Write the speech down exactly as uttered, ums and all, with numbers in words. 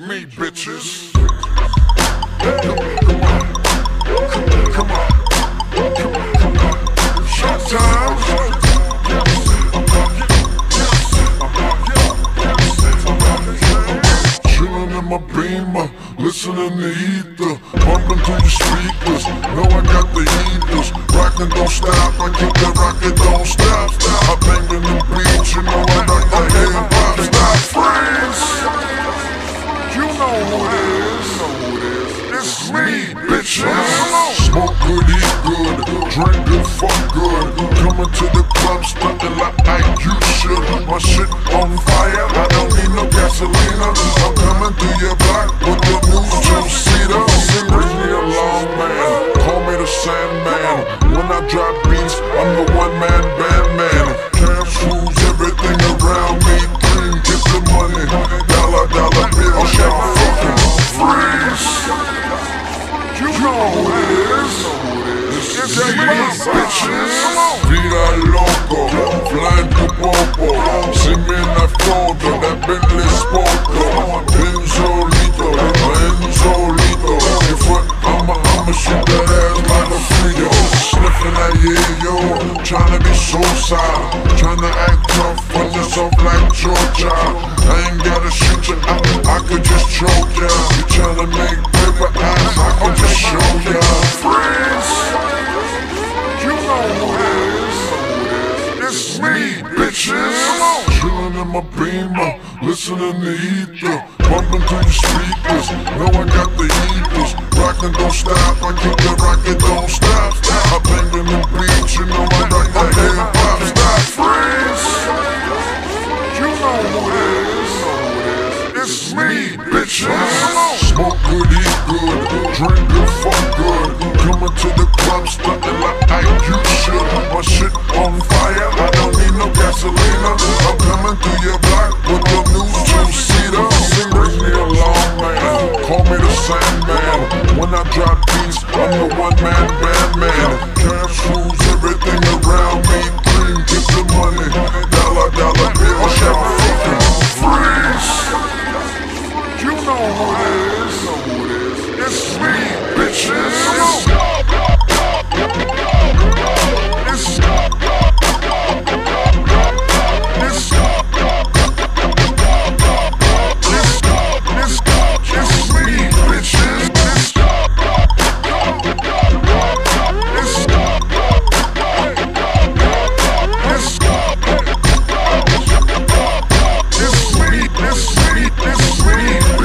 me, bitches. Come on, come on, come on, come on, come on. Showtime. Chillin' in my Beamer, listening to ether, bumping through your speakers. Know I got the heaters, rockin' don't stop. I keep that rockin' don't stop. I bang in the beach, you know I like the hip hop. Stop, freeze. You know who it is. It's me, bitches. Smoke good, eat good, drink good, fuck good. Coming to the club, stuntin' like I you should. My shit on fire, I don't need no gasolina. I'm coming through your block with the new two-seater. Bring me along, man. Call me the Sandman. When I drop beats, I'm the one-man band man. Cash rules everything around me. Clean, get the money. Dollar, dollar bill, shout fucking freeze. You know who it is. It's me, bitches. Vida loco, flying to popo. See me in that photo, that Bentley Sporto. Benzolito, Benzolito. Your foot, I'ma, I'ma shoot that ass like a Frito. Sniffing that yeah, yo. Tryna be so sour. Tryna act tough on yourself like Georgia. I ain't gotta shoot you out, I could just choke ya. You tryna make paper eyes, I could just show ya. Freeze! You know who it is. It's me, bitches. Chillin' in my Beamer, listening to ether, bumping through your speakers. Know I got the heaters, rockin' don't stop. I keep the rockin' don't stop. I bang in the beach, you know I like the hip hop. Stop, freeze. You know who it is. It's me, bitches. Smoke good, eat good, drink good, fuck good. Coming to the club, stuntin' like I you should. My shit on fire, I don't need no gasolina. I'm coming through your block with the new two-seater. Bring me along, man. Call me the Sandman. When I drop beats, I'm the one-man band man. Cash rules everything around me. Clean, get the money. Dollar, dollar bill, shout fucking freeze. You know who it is. It's me, bitches. It's, it's, it's, it's, it's me, bitches. It's, it's, it's, it's me, it's me, it's me.